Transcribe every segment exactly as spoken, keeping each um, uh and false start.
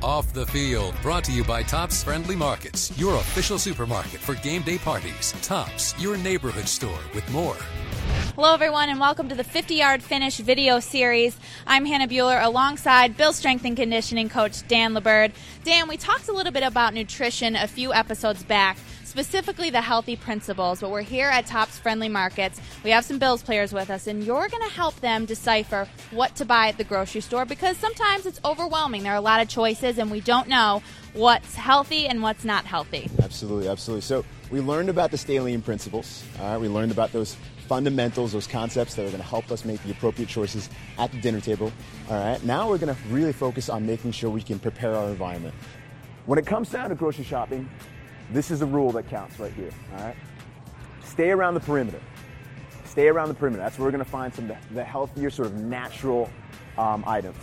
Off the Field, brought to you by Tops Friendly Markets, your official supermarket for game day parties. Tops, your neighborhood store with more. Hello, everyone, and welcome to the fifty-yard Finish video series. I'm Hannah Bueller alongside Bill's strength and conditioning coach, Dan LeBird. Dan, we talked a little bit about nutrition a few episodes back, specifically the healthy principles, but we're here at Tops Friendly Markets. We have some Bills players with us, and you're going to help them decipher what to buy at the grocery store because sometimes it's overwhelming. There are a lot of choices, and we don't know what's healthy and what's not healthy. Absolutely, absolutely. So we learned about the Stay Lean principles. All right, we learned about those fundamentals, those concepts that are going to help us make the appropriate choices at the dinner table. All right, now we're going to really focus on making sure we can prepare our environment. When it comes down to grocery shopping, this is a rule that counts right here, all right? Stay around the perimeter. Stay around the perimeter. That's where we're going to find some of the, the healthier, sort of natural um, items.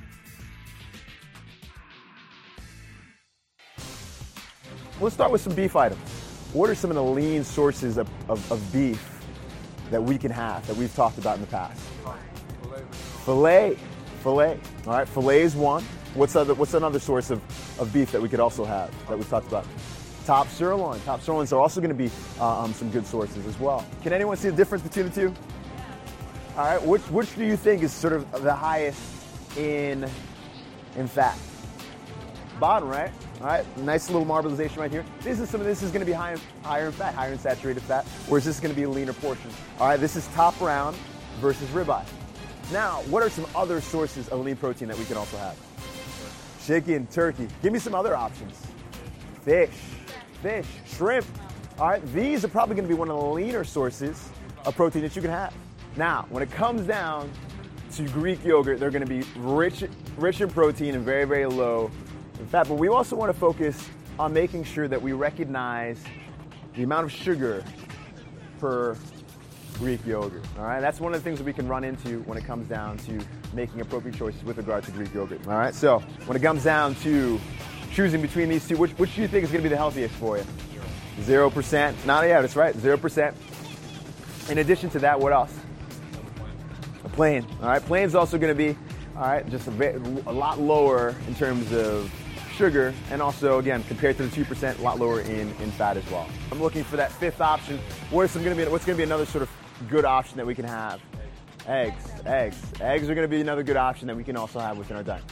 Let's start with some beef items. What are some of the lean sources of, of, of beef that we can have, that we've talked about in the past? Filet. Filet. All right, filet is one. What's, other, what's another source of, of beef that we could also have, that we've talked about? Top sirloin. Top sirloins are also going to be uh, um, some good sources as well. Can anyone see the difference between the two? All right, which, which do you think is sort of the highest in, in fat? Bottom, right? All right, nice little marbleization right here. This is some of this is going to be high in, higher in fat, higher in saturated fat, whereas this is going to be a leaner portion. All right, this is top round versus ribeye. Now, what are some other sources of lean protein that we can also have? Chicken, turkey. Give me some other options. Fish, fish, shrimp. All right, these are probably going to be one of the leaner sources of protein that you can have. Now, when it comes down to Greek yogurt, they're going to be rich, rich in protein and very, very low in fat. But we also want to focus on making sure that we recognize the amount of sugar per Greek yogurt. All right, that's one of the things that we can run into when it comes down to making appropriate choices with regard to Greek yogurt. All right, so when it comes down to choosing between these two, which, which do you think is going to be the healthiest for you? Zero percent. Not yeah, that's right. Zero percent. In addition to that, what else? A plain. All right, plain is also going to be all right, just a, bit, a lot lower in terms of sugar, and also again compared to the two percent, a lot lower in, in fat as well. I'm looking for that fifth option. What is some going to be? What's going to be another sort of good option that we can have? Eggs. Eggs. Eggs are going to be another good option that we can also have within our diet.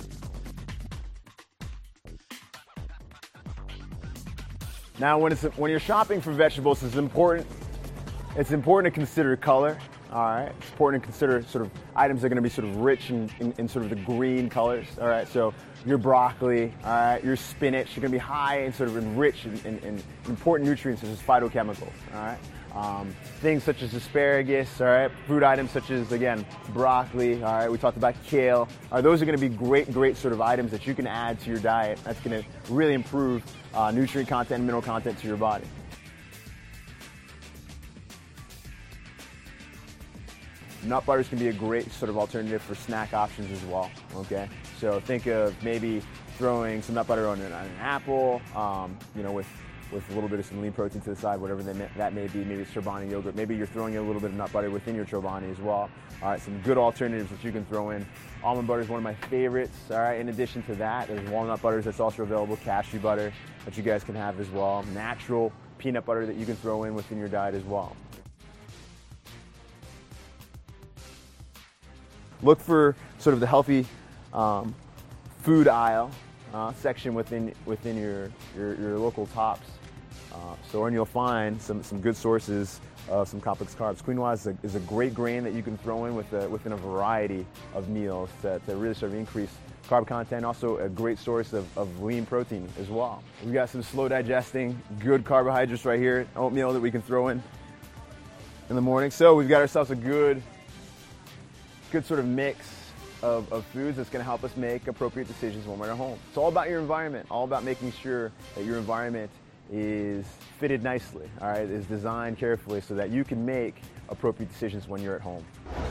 Now, when it's when you're shopping for vegetables, it's important. It's important to consider color. All right, it's important to consider sort of items that are going to be sort of rich in, in, in sort of the green colors. All right, so your broccoli, all right, your spinach are going to be high and sort of enriched in, in, in important nutrients such as phytochemicals. All right, um, things such as asparagus, all right, fruit items such as again broccoli. All right, we talked about kale. All right, those are going to be great, great sort of items that you can add to your diet. That's going to really improve uh, nutrient content and mineral content to your body. Nut butters can be a great sort of alternative for snack options as well, okay? So think of maybe throwing some nut butter on an, on an apple, um, you know, with, with a little bit of some lean protein to the side, whatever that may, that may be. Maybe it's Chobani yogurt. Maybe you're throwing in a little bit of nut butter within your Chobani as well. All right, some good alternatives that you can throw in. Almond butter is one of my favorites, all right? In addition to that, there's walnut butters that's also available, cashew butter that you guys can have as well, natural peanut butter that you can throw in within your diet as well. Look for sort of the healthy um, food aisle uh, section within within your your, your local Tops uh, store, and you'll find some, some good sources of some complex carbs. Quinoa is a, is a great grain that you can throw in with a, within a variety of meals to, to really sort of increase carb content. Also a great source of, of lean protein as well. We've got some slow digesting, good carbohydrates right here, oatmeal that we can throw in in the morning. So we've got ourselves a good good sort of mix of, of foods that's going to help us make appropriate decisions when we're at home. It's all about your environment, all about making sure that your environment is fitted nicely, all right, is designed carefully so that you can make appropriate decisions when you're at home.